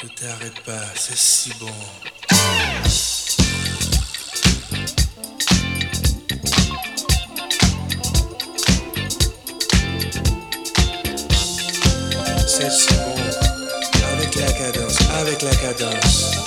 Ne t'arrête pas, c'est si bon. C'est si bon. Avec la cadence, avec la cadence.